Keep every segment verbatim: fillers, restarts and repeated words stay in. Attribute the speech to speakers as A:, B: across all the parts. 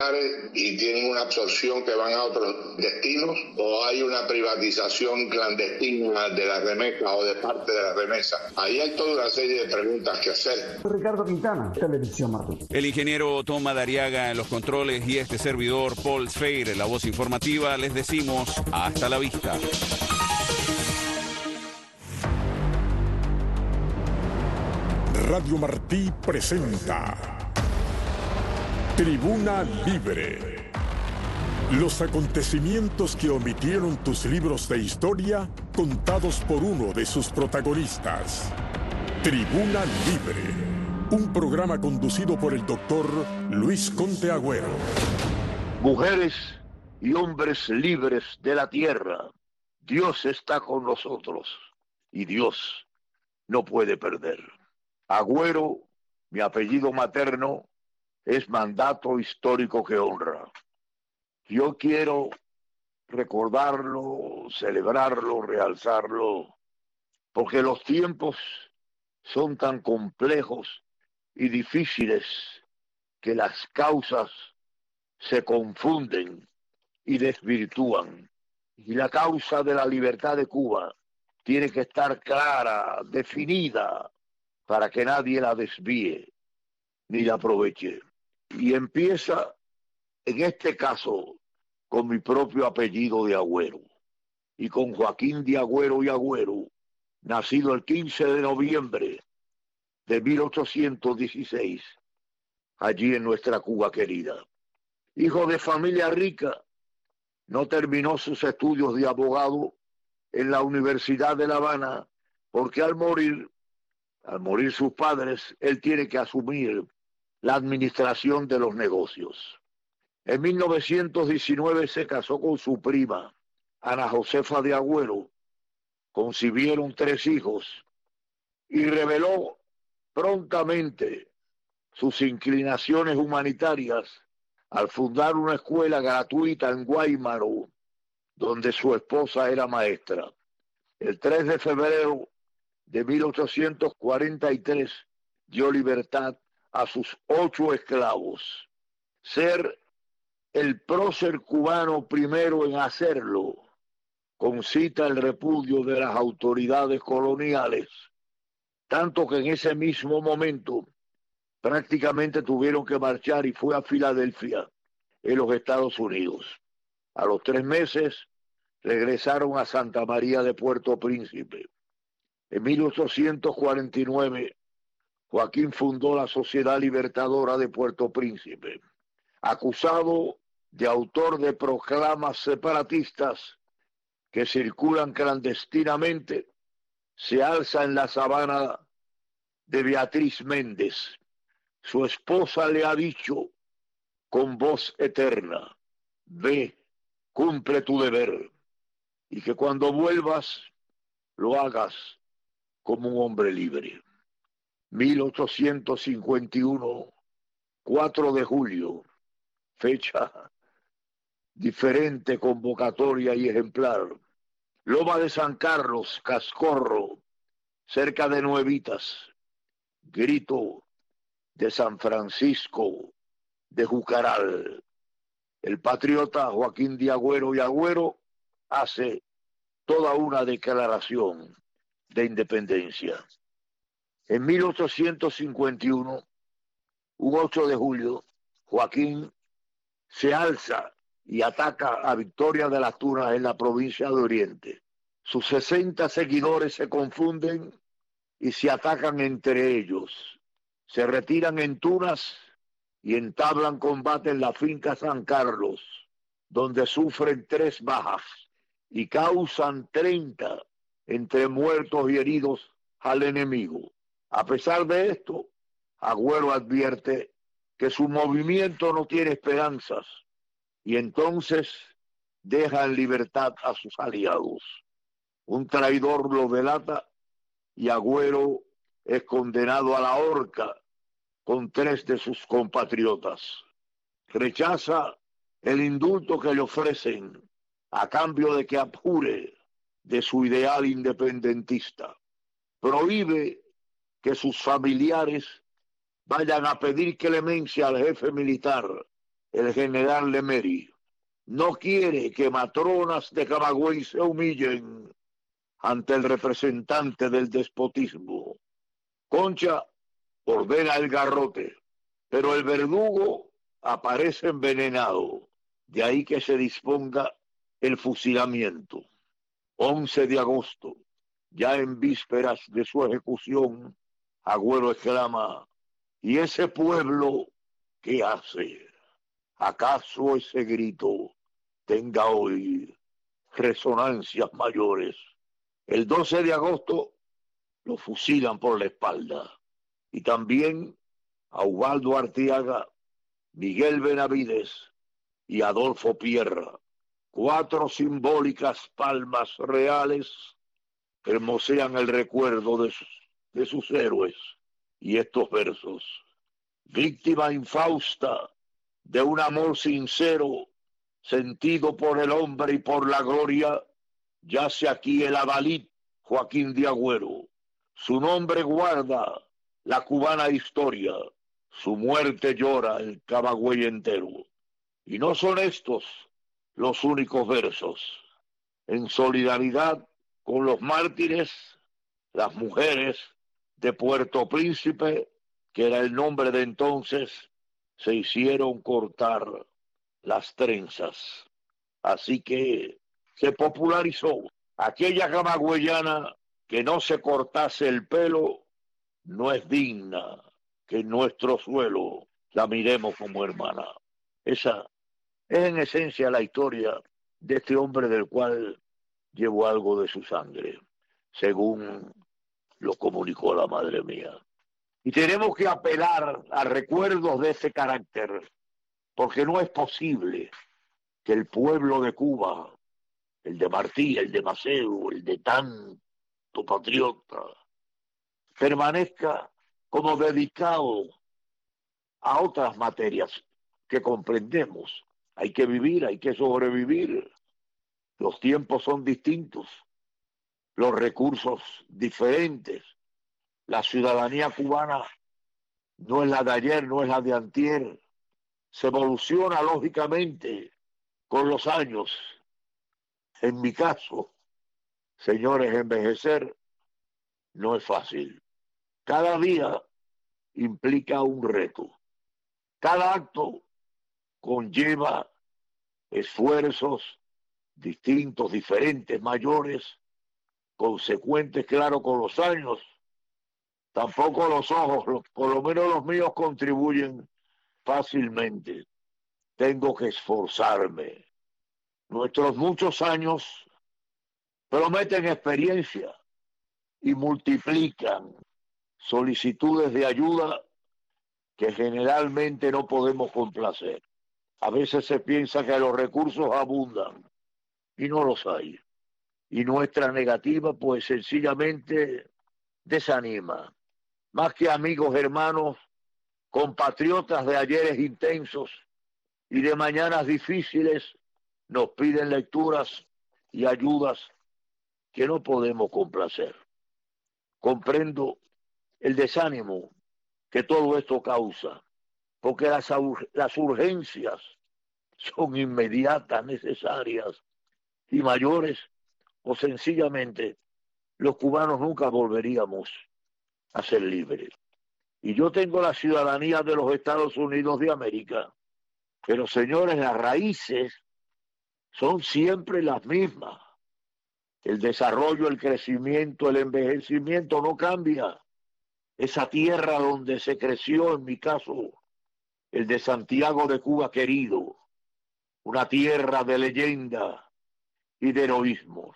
A: y tienen una absorción que van a otros destinos, o hay una privatización clandestina de la remesa o de parte de la remesa. Ahí hay toda una serie de preguntas que hacer.
B: Ricardo Quintana, Televisión Martín.
C: El ingeniero Tom Madariaga en los controles y este servidor Paul Sfeir en la voz informativa, les decimos hasta la vista.
D: Radio Martí presenta Tribuna Libre. Los acontecimientos que omitieron tus libros de historia, contados por uno de sus protagonistas. Tribuna Libre, un programa conducido por el doctor Luis Conte Agüero.
E: Mujeres y hombres libres de la tierra, Dios está con nosotros y Dios no puede perder. Agüero, mi apellido materno, es mandato histórico que honra. Yo quiero recordarlo, celebrarlo, realzarlo, porque los tiempos son tan complejos y difíciles que las causas se confunden y desvirtúan. Y la causa de la libertad de Cuba tiene que estar clara, definida, para que nadie la desvíe ni la aproveche. Y empieza, en este caso, con mi propio apellido de Agüero, y con Joaquín de Agüero y Agüero, nacido el quince de noviembre de mil ochocientos dieciséis, allí en nuestra Cuba querida. Hijo de familia rica, no terminó sus estudios de abogado en la Universidad de La Habana, porque al morir, al morir sus padres, él tiene que asumir la administración de los negocios. En mil novecientos diecinueve se casó con su prima, Ana Josefa de Agüero. Concibieron tres hijos y reveló prontamente sus inclinaciones humanitarias al fundar una escuela gratuita en Guaymaro, donde su esposa era maestra. El tres de febrero de mil ochocientos cuarenta y tres dio libertad a sus ocho esclavos. Ser el prócer cubano primero en hacerlo concita el repudio de las autoridades coloniales, tanto que en ese mismo momento prácticamente tuvieron que marchar y fue a Filadelfia, en los Estados Unidos. A los tres meses regresaron a Santa María de Puerto Príncipe. En mil ochocientos cuarenta y nueve, Joaquín fundó la Sociedad Libertadora de Puerto Príncipe. Acusado de autor de proclamas separatistas que circulan clandestinamente, se alza en la sabana de Beatriz Méndez. Su esposa le ha dicho con voz eterna: ve, cumple tu deber, y que cuando vuelvas lo hagas como un hombre libre. mil ochocientos cincuenta y uno, cuatro de julio, fecha diferente, convocatoria y ejemplar. Loma de San Carlos, Cascorro, cerca de Nuevitas. Grito de San Francisco de Jucaral. El patriota Joaquín de Agüero y Agüero hace toda una declaración de independencia. En mil ochocientos cincuenta y uno, un ocho de julio, Joaquín se alza y ataca a Victoria de las Tunas en la provincia de Oriente. Sus sesenta seguidores se confunden y se atacan entre ellos. Se retiran en Tunas y entablan combate en la finca San Carlos, donde sufren tres bajas y causan treinta entre muertos y heridos al enemigo. A pesar de esto, Agüero advierte que su movimiento no tiene esperanzas y entonces deja en libertad a sus aliados. Un traidor lo delata y Agüero es condenado a la horca con tres de sus compatriotas. Rechaza el indulto que le ofrecen a cambio de que abjure de su ideal independentista. Prohíbe que sus familiares vayan a pedir clemencia al jefe militar el general Lemery. No quiere que matronas de Camagüey se humillen ante el representante del despotismo. Concha ordena el garrote, pero el verdugo aparece envenenado. De ahí que se disponga el fusilamiento. once de agosto, ya en vísperas de su ejecución, Agüero exclama: ¿y ese pueblo qué hace? ¿Acaso ese grito tenga hoy resonancias mayores? El doce de agosto lo fusilan por la espalda. Y también a Ubaldo Arteaga, Miguel Benavides y Adolfo Pierra. Cuatro simbólicas palmas reales hermosean el recuerdo de sus, de sus héroes. Y estos versos: víctima infausta de un amor sincero, sentido por el hombre y por la gloria, yace aquí el adalid Joaquín de Agüero. Su nombre guarda la cubana historia, su muerte llora el Camagüey entero. Y no son estos los únicos versos. En solidaridad con los mártires, las mujeres de Puerto Príncipe, que era el nombre de entonces, se hicieron cortar las trenzas. Así que se popularizó aquella camagüeyana que no se cortase el pelo, no es digna que en nuestro suelo la miremos como hermana. Esa es en esencia la historia de este hombre del cual llevo algo de su sangre, según lo comunicó la madre mía. Y tenemos que apelar a recuerdos de ese carácter, porque no es posible que el pueblo de Cuba, el de Martí, el de Maceo, el de tanto patriota, permanezca como dedicado a otras materias que comprendemos. Hay que vivir, hay que sobrevivir. Los tiempos son distintos, los recursos diferentes. La ciudadanía cubana no es la de ayer, no es la de antier. Se evoluciona lógicamente con los años. En mi caso, señores, envejecer no es fácil. Cada día implica un reto. Cada acto conlleva esfuerzos distintos, diferentes, mayores, consecuentes, claro, con los años. Tampoco los ojos, los, por lo menos los míos, contribuyen fácilmente. Tengo que esforzarme. Nuestros muchos años prometen experiencia y multiplican solicitudes de ayuda que generalmente no podemos complacer. A veces se piensa que los recursos abundan y no los hay. Y nuestra negativa, pues sencillamente desanima. Más que amigos, hermanos, compatriotas de ayeres intensos y de mañanas difíciles, nos piden lecturas y ayudas que no podemos complacer. Comprendo el desánimo que todo esto causa, porque las, las urgencias son inmediatas, necesarias y mayores, o sencillamente los cubanos nunca volveríamos a ser libres. Y yo tengo la ciudadanía de los Estados Unidos de América, pero señores, las raíces son siempre las mismas. El desarrollo, el crecimiento, el envejecimiento no cambia. Esa tierra donde se creció, en mi caso, el de Santiago de Cuba querido, una tierra de leyenda y de heroísmos.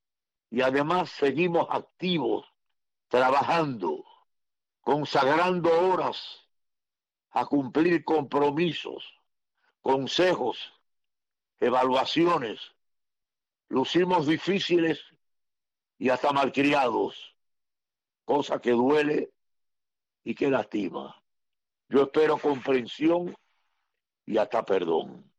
E: Y además seguimos activos, trabajando, consagrando horas a cumplir compromisos, consejos, evaluaciones. Lucimos difíciles y hasta malcriados, cosa que duele y que lastima. Yo espero comprensión y hasta perdón.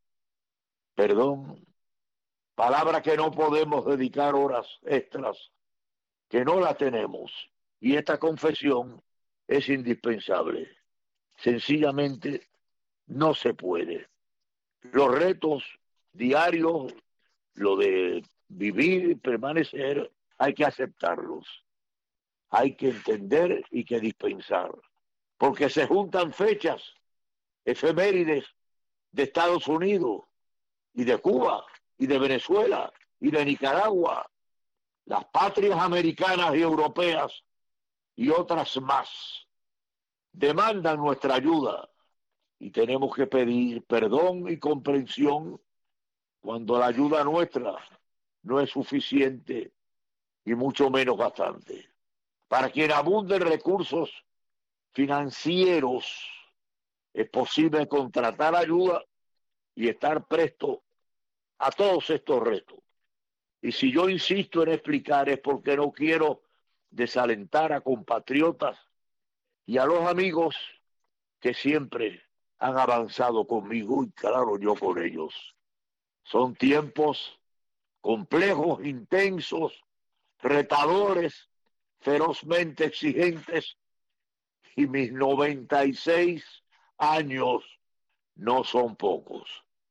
E: Perdón, palabra que no podemos dedicar horas extras, que no la tenemos. Y esta confesión es indispensable. Sencillamente no se puede. Los retos diarios, lo de vivir y permanecer, hay que aceptarlos. Hay que entender y que dispensar. Porque se juntan fechas efemérides de Estados Unidos y de Cuba y de Venezuela y de Nicaragua, las patrias americanas y europeas y otras más demandan nuestra ayuda y tenemos que pedir perdón y comprensión cuando la ayuda nuestra no es suficiente y mucho menos bastante. Para quien abunden recursos financieros, es posible contratar ayuda y estar presto a todos estos retos. Y si yo insisto en explicar es porque no quiero desalentar a compatriotas y a los amigos que siempre han avanzado conmigo y claro, yo con ellos. Son tiempos complejos, intensos, retadores, ferozmente exigentes y mis noventa y seis años no son pocos.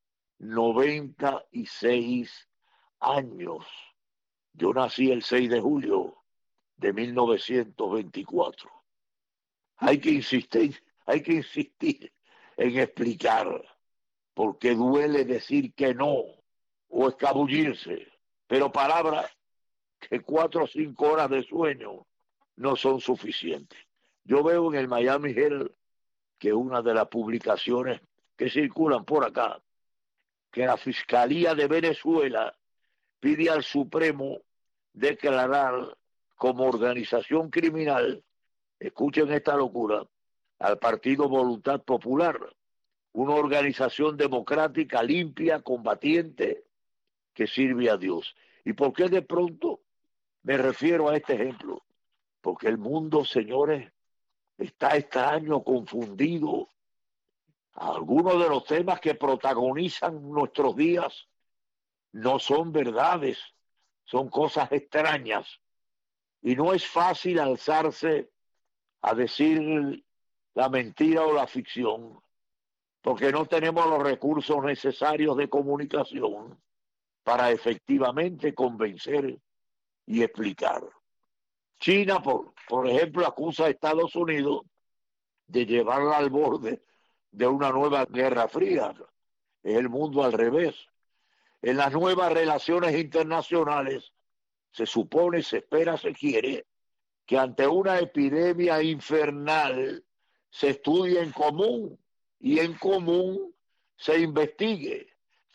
E: noventa y seis años. Yo nací el seis de julio de mil novecientos veinticuatro. Hay que insistir, hay que insistir en explicar, porque duele decir que no o escabullirse, pero palabras que cuatro o cinco horas de sueño no son suficientes. Yo veo en el Miami Herald que una de las publicaciones que circulan por acá, que la Fiscalía de Venezuela pide al Supremo declarar como organización criminal, escuchen esta locura, al Partido Voluntad Popular, una organización democrática, limpia, combatiente, que sirve a Dios. ¿Y por qué de pronto me refiero a este ejemplo? Porque el mundo, señores, está extraño, confundido. Algunos de los temas que protagonizan nuestros días no son verdades, son cosas extrañas. Y no es fácil alzarse a decir la mentira o la ficción, porque no tenemos los recursos necesarios de comunicación para efectivamente convencer y explicar. China, por, por ejemplo, acusa a Estados Unidos de llevarla al borde de una nueva guerra fría. Es el mundo al revés. En las nuevas relaciones internacionales se supone, se espera, se quiere que ante una epidemia infernal se estudie en común y en común se investigue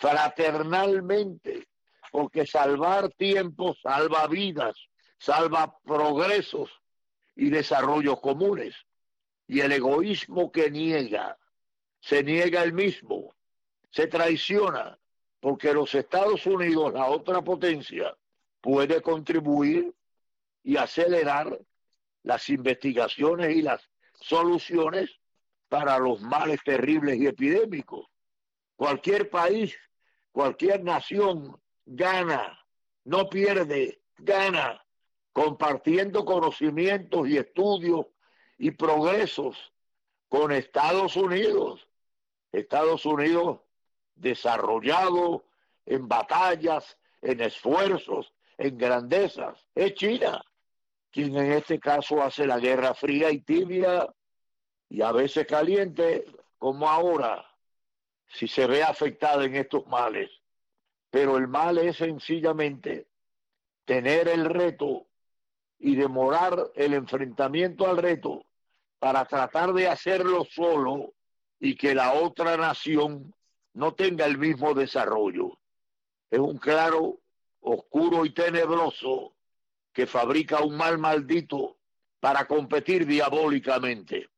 E: fraternalmente, porque salvar tiempos salva vidas, salva progresos y desarrollos comunes. Y el egoísmo que niega, se niega el mismo, se traiciona, porque los Estados Unidos, la otra potencia, puede contribuir y acelerar las investigaciones y las soluciones para los males terribles y epidémicos. Cualquier país, cualquier nación gana, no pierde, gana, compartiendo conocimientos y estudios y progresos con Estados Unidos. Estados Unidos desarrollado en batallas, en esfuerzos, en grandezas. Es China quien en este caso hace la guerra fría y tibia y a veces caliente, como ahora, si se ve afectada en estos males. Pero el mal es sencillamente tener el reto y demorar el enfrentamiento al reto para tratar de hacerlo solo y que la otra nación no tenga el mismo desarrollo. Es un claro, oscuro y tenebroso que fabrica un mal maldito para competir diabólicamente.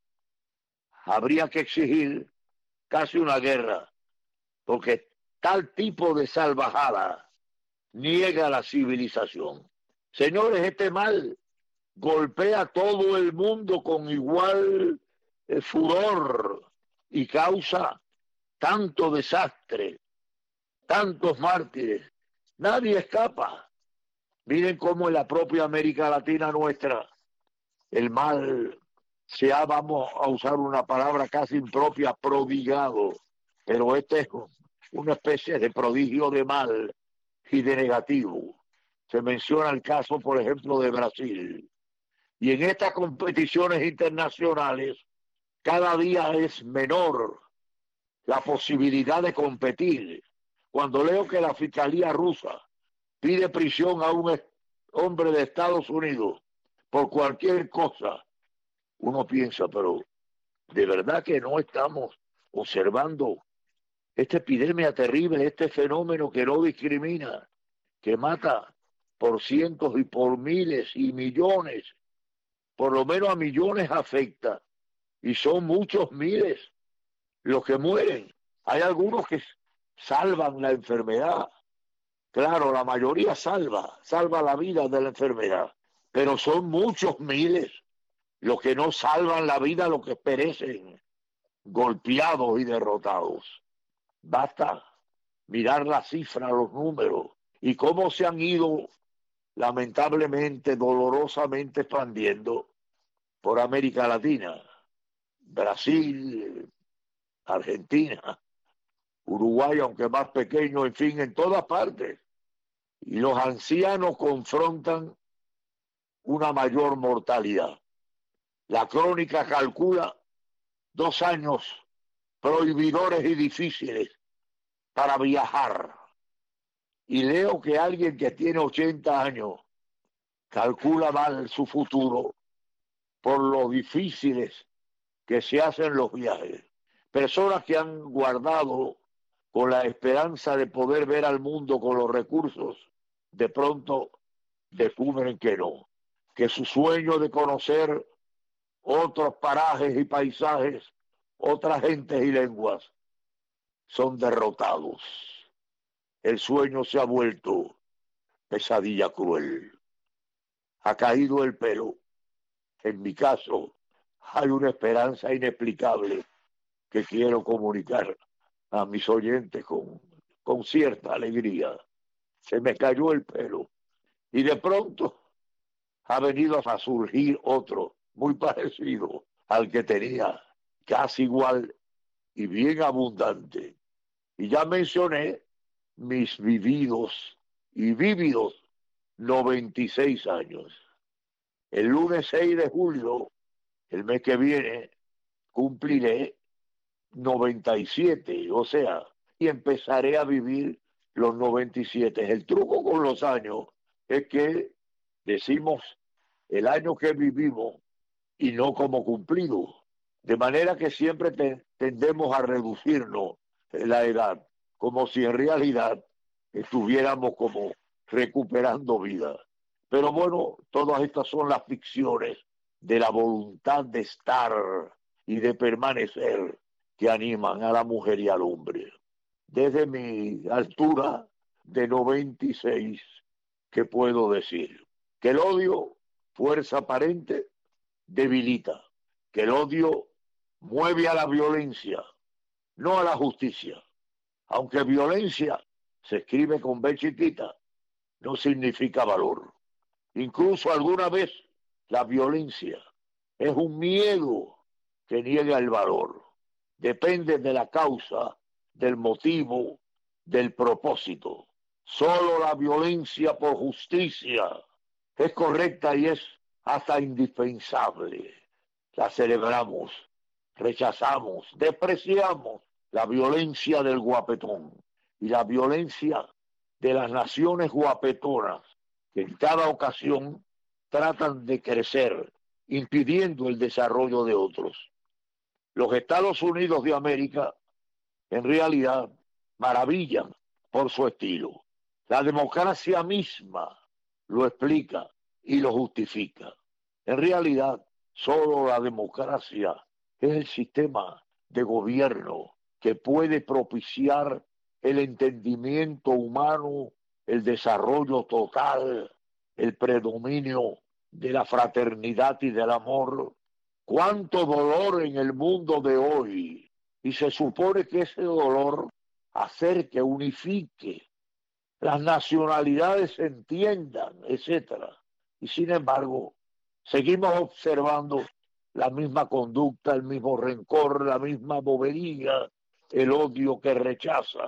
E: Habría que exigir casi una guerra, porque tal tipo de salvajada niega la civilización. Señores, este mal golpea a todo el mundo con igual eh, furor y causa tanto desastre, tantos mártires. Nadie escapa. Miren cómo en la propia América Latina nuestra el mal se ha, vamos a usar una palabra casi impropia, prodigado. Pero este es una especie de prodigio de mal y de negativo. Se menciona el caso, por ejemplo, de Brasil. Y en estas competiciones internacionales, cada día es menor la posibilidad de competir. Cuando leo que la Fiscalía rusa pide prisión a un hombre de Estados Unidos por cualquier cosa, uno piensa, pero de verdad que no estamos observando esta epidemia terrible, este fenómeno que no discrimina, que mata por cientos y por miles y millones, por lo menos a millones afecta, y son muchos miles los que mueren. Hay algunos que salvan la enfermedad, claro, la mayoría salva, salva la vida de la enfermedad, pero son muchos miles los que no salvan la vida, los que perecen golpeados y derrotados. Basta mirar las cifras, los números, y cómo se han ido lamentablemente, dolorosamente expandiendo por América Latina, Brasil, Argentina, Uruguay, aunque más pequeño, en fin, en todas partes. Y los ancianos confrontan una mayor mortalidad. La crónica calcula dos años prohibidores y difíciles para viajar. Y leo que alguien que tiene ochenta años calcula mal su futuro por lo difíciles que se hacen los viajes. Personas que han guardado con la esperanza de poder ver al mundo con los recursos, de pronto descubren que no, que su sueño de conocer otros parajes y paisajes, otras gentes y lenguas, son derrotados. El sueño se ha vuelto pesadilla cruel. Ha caído el pelo. En mi caso, hay una esperanza inexplicable que quiero comunicar a mis oyentes con, con cierta alegría. Se me cayó el pelo. Y de pronto ha venido a surgir otro muy parecido al que tenía, casi igual y bien abundante. Y ya mencioné mis vividos y vívidos noventa y seis años. El lunes seis de julio, el mes que viene, cumpliré noventa y siete, o sea, y empezaré a vivir los noventa y siete. El truco con los años es que decimos el año que vivimos y no como cumplido, de manera que siempre te, tendemos a reducirnos la edad, como si en realidad estuviéramos como recuperando vida. Pero bueno, todas estas son las ficciones de la voluntad de estar y de permanecer que animan a la mujer y al hombre. Desde mi altura de noventa y seis, ¿qué puedo decir? Que el odio, fuerza aparente, debilita. Que el odio mueve a la violencia, no a la justicia. Aunque violencia se escribe con B chiquita, no significa valor. Incluso alguna vez la violencia es un miedo que niega el valor. Depende de la causa, del motivo, del propósito. Solo la violencia por justicia es correcta y es hasta indispensable. La celebramos, rechazamos, despreciamos la violencia del guapetón y la violencia de las naciones guapetonas que en cada ocasión tratan de crecer, impidiendo el desarrollo de otros. Los Estados Unidos de América, en realidad, maravillan por su estilo. La democracia misma lo explica y lo justifica. En realidad, solo la democracia es el sistema de gobierno que puede propiciar el entendimiento humano, el desarrollo total, el predominio de la fraternidad y del amor. Cuánto dolor en el mundo de hoy, y se supone que ese dolor acerque, unifique, las nacionalidades se entiendan, etcétera. Y sin embargo, seguimos observando la misma conducta, el mismo rencor, la misma bobería, el odio que rechaza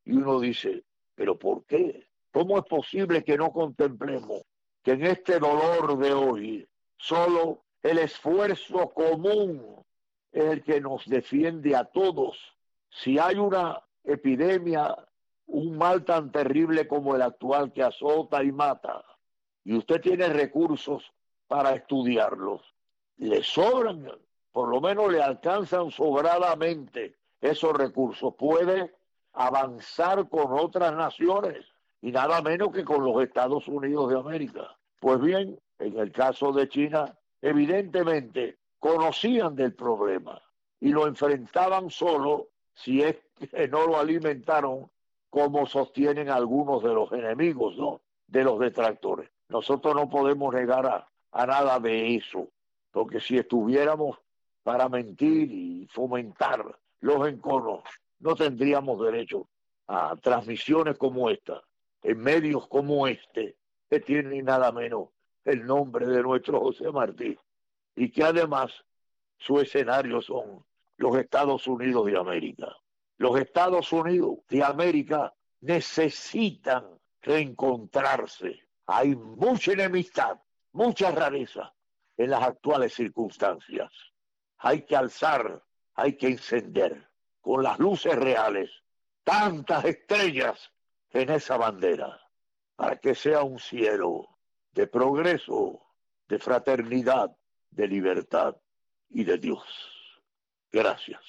E: Y uno dice, ¿pero por qué? ¿Cómo es posible que no contemplemos que en este dolor de hoy solo el esfuerzo común es el que nos defiende a todos? Si hay una epidemia, un mal tan terrible como el actual que azota y mata, y usted tiene recursos para estudiarlos, le sobran, por lo menos le alcanzan sobradamente esos recursos, puede avanzar con otras naciones y nada menos que con los Estados Unidos de América. Pues bien, en el caso de China, evidentemente conocían del problema y lo enfrentaban solo si es que no lo alimentaron, como sostienen algunos de los enemigos, ¿no?, de los detractores. Nosotros no podemos negar a, a nada de eso, porque si estuviéramos para mentir y fomentar los enconos, no tendríamos derecho a transmisiones como esta, en medios como este, que tienen nada menos el nombre de nuestro José Martí, y que además su escenario son los Estados Unidos de América. Los Estados Unidos de América necesitan reencontrarse. Hay mucha enemistad, mucha rareza en las actuales circunstancias. Hay que alzar, hay que encender con las luces reales tantas estrellas en esa bandera para que sea un cielo de progreso, de fraternidad, de libertad y de Dios. Gracias.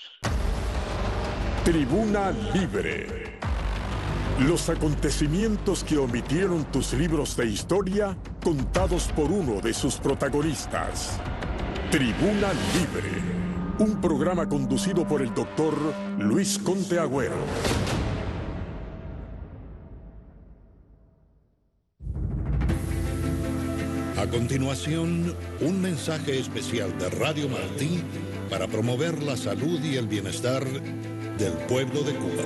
D: Tribuna Libre. Los acontecimientos que omitieron tus libros de historia, contados por uno de sus protagonistas. Tribuna Libre. Un programa conducido por el doctor Luis Conte Agüero.
F: A continuación, un mensaje especial de Radio Martí para promover la salud y el bienestar del pueblo de Cuba.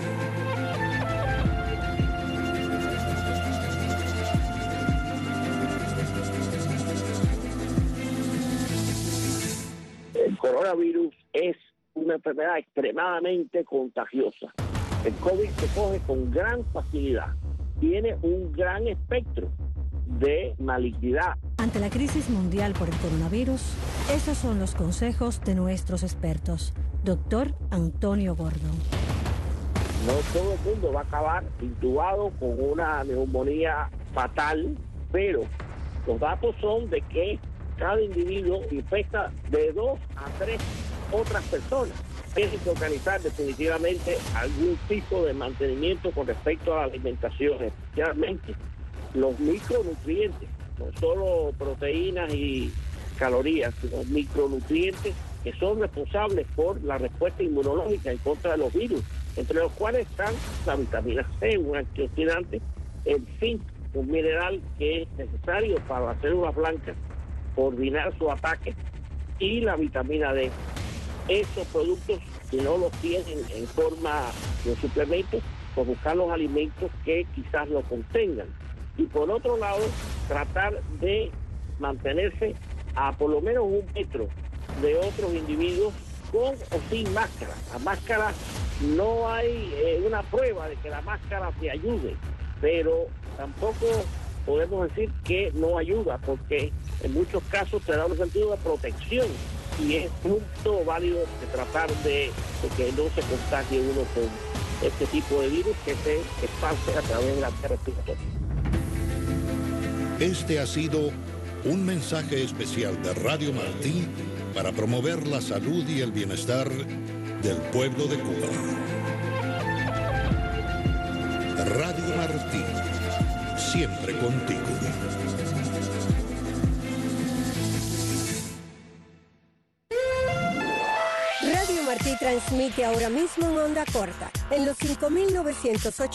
G: El coronavirus es una enfermedad extremadamente contagiosa. El COVID se coge con gran facilidad. Tiene un gran espectro de malignidad.
H: Ante la crisis mundial por el coronavirus, esos son los consejos de nuestros expertos. Doctor Antonio Gordo.
G: No todo el mundo va a acabar intubado con una neumonía fatal, pero los datos son de que cada individuo infecta de dos a tres otras personas. Tienen que organizar definitivamente algún tipo de mantenimiento con respecto a la alimentación, especialmente los micronutrientes, no solo proteínas y calorías, sino micronutrientes que son responsables por la respuesta inmunológica en contra de los virus, entre los cuales están la vitamina C, un antioxidante, el zinc, un mineral que es necesario para las células blancas coordinar su ataque, y la vitamina D. Esos productos, si no los tienen en forma de suplementos, pues buscar los alimentos que quizás lo contengan. Y por otro lado, tratar de mantenerse a por lo menos un metro de otros individuos con o sin máscara. La máscara, no hay eh, una prueba de que la máscara te ayude, pero tampoco podemos decir que no ayuda, porque en muchos casos te da un sentido de protección y es punto válido de tratar de, de que no se contagie uno con este tipo de virus que se expande a través de la vía respiratoria.
F: Este ha sido un mensaje especial de Radio Martí para promover la salud y el bienestar del pueblo de Cuba. Radio Martí, siempre contigo.
I: Radio Martí transmite ahora mismo en onda corta, en los cinco mil novecientos ochenta